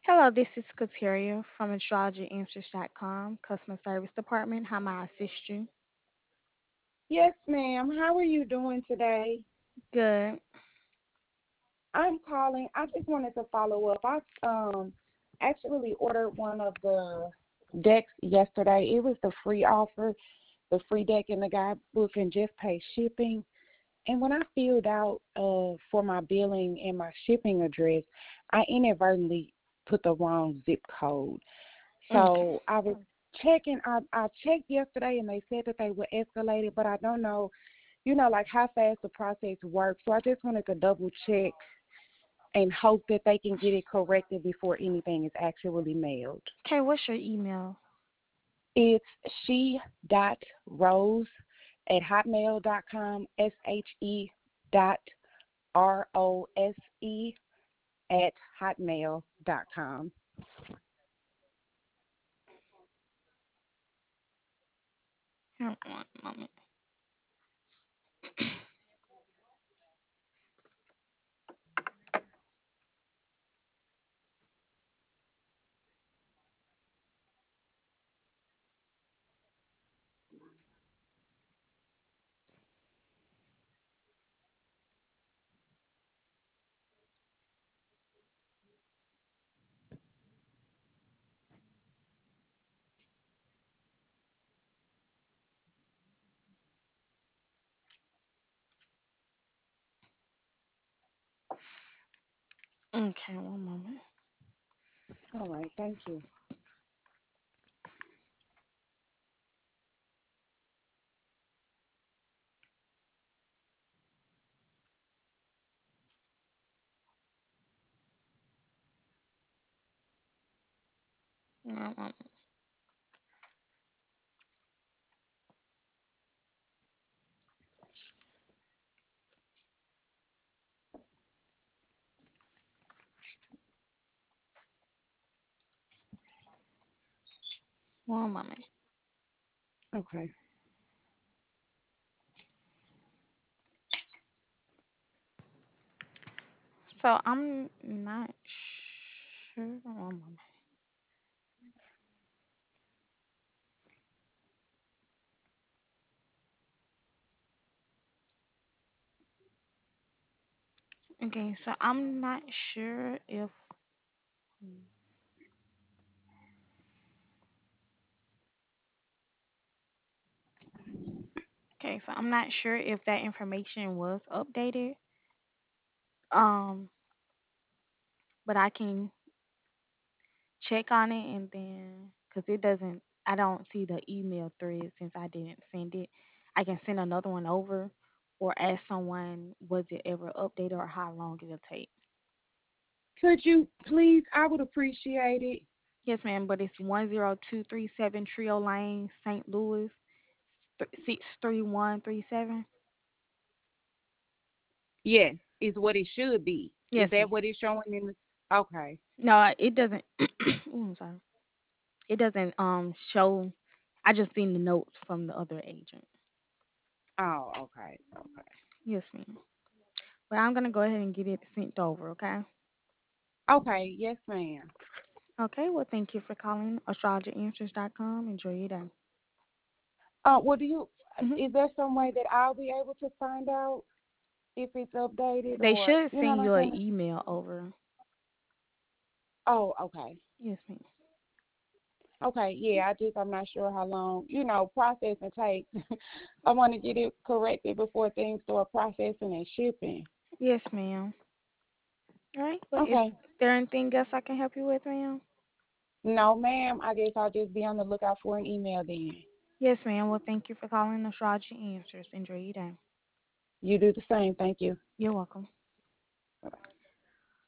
Hello, this is Kateria from astrologyanswers.com, customer service department. How may I assist you? Yes, ma'am. How are you doing today? Good. I'm calling. I just wanted to follow up. I actually ordered one of the decks yesterday. It was the free offer, the free deck in the guidebook, and just pay shipping. And when I filled out for my billing and my shipping address, I inadvertently put the wrong zip code. Okay. So I was checking. I checked yesterday, and they said that they were escalated, but I don't know, like how fast the process works. So I just wanted to double check and hope that they can get it corrected before anything is actually mailed. Okay, what's your email? It's she.rose at hotmail.com, she.rose at hotmail.com. Hold on one moment. Okay, one moment. All right, thank you. One moment. One moment. Okay. So I'm not sure. One moment. Okay, so I'm not sure if. Okay, so I'm not sure if that information was updated. Um, but I can check on it and then because it doesn't I don't see the email thread since I didn't send it. I can send another one over or ask someone was it ever updated or how long it'll take. Could you please? I would appreciate it. Yes, ma'am, but it's 10237 Trio Lane, St. Louis, 63137. Yes, is what it should be. Is Yes, that ma'am. what it's showing in the? Okay. No, it doesn't. Ooh, I'm sorry. It doesn't show. I just seen the notes from the other agent. Oh, okay. Okay. Yes, ma'am. But I'm gonna go ahead and get it sent over. Okay. Okay. Yes, ma'am. Okay, well, thank you for calling astrologyanswers.com. Enjoy your day. Well, do you? Hmm. Is there some way that I'll be able to find out if it's updated, They or should you know send what I'm you an saying? email over. Oh, okay. Yes, ma'am. Okay. Yeah. I'm not sure how long processing takes. I want to get it corrected before things start processing and shipping. Yes, ma'am. All right. Well, is Okay. there anything else I can help you with, ma'am? No, ma'am. I guess I'll just be on the lookout for an email then. Yes, ma'am. Well, thank you for calling Astrology Answers. Enjoy your day. You do the same. Thank you. You're welcome. Bye-bye.